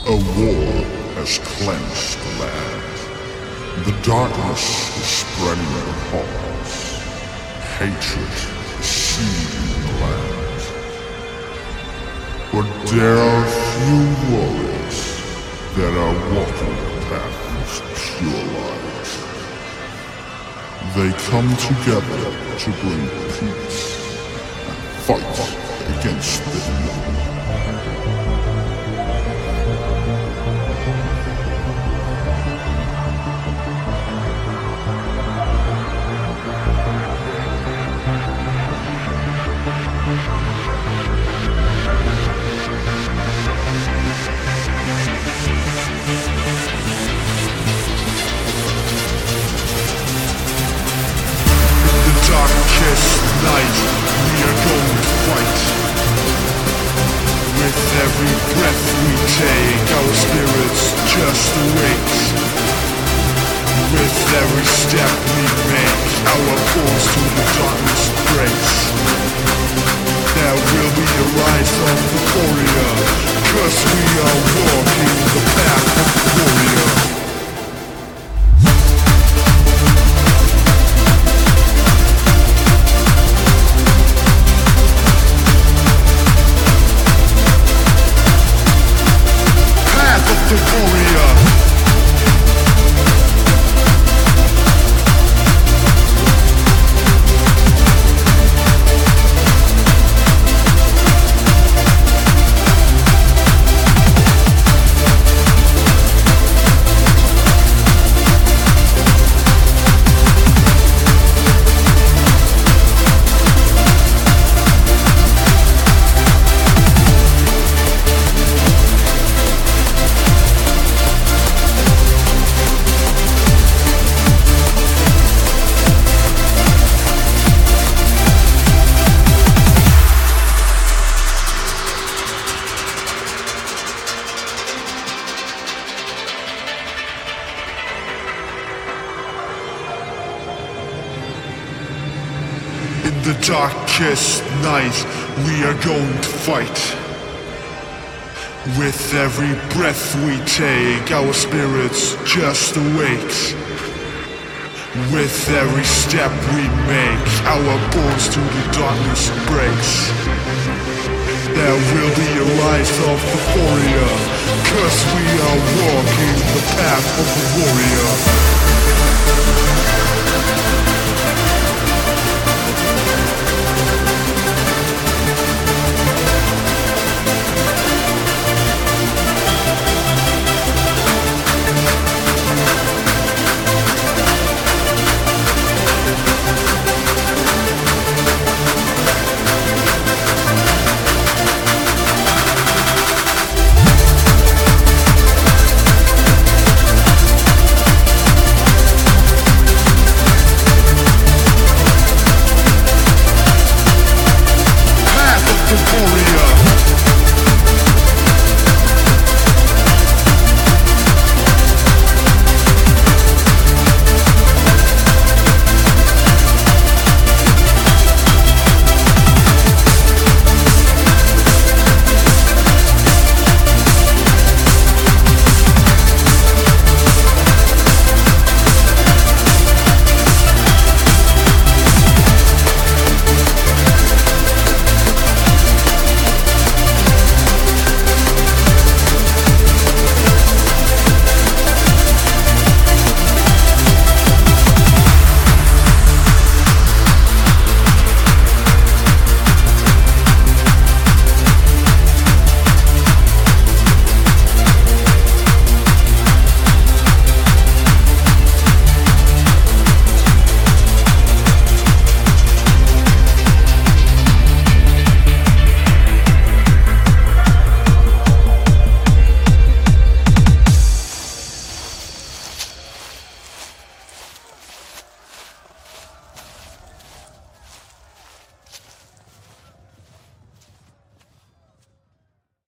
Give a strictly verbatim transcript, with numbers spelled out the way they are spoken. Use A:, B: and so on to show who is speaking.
A: A war has cleansed the land. The darkness is spreading in the halls. Hatred is seething the land. But there are few warriors that are walking the path of pure light. They come together to bring peace and fight against the evil.
B: Night, we are going to fight. With every breath we take, our spirits just awake. With every step we make, our force to the darkness breaks. There will be a rise of the warrior, 'cause we are walking the path of the warrior. The warrior. In the darkest night, we are going to fight. With every breath we take, our spirits just awake. With every step we make, our bonds to the darkness breaks. There will be a rise of the warrior, 'cause we are walking the path of the warrior.